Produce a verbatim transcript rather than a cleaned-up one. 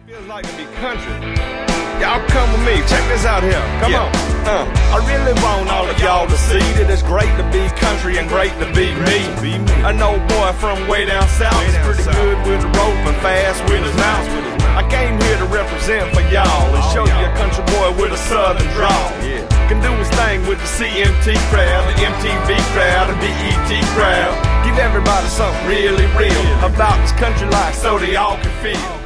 Feels like to be country. Y'all come with me, check this out here, come yeah. on uh, I really want all of y'all to see that it's great to be country and great to be me. An old boy from way down south is pretty good with the rope and fast with his mouth. I came here to represent for y'all and show you a country boy with a southern drawl. Can do his thing with the C M T crowd, the M T V crowd, the B E T crowd. Give everybody something really real about this country life so they all can feel.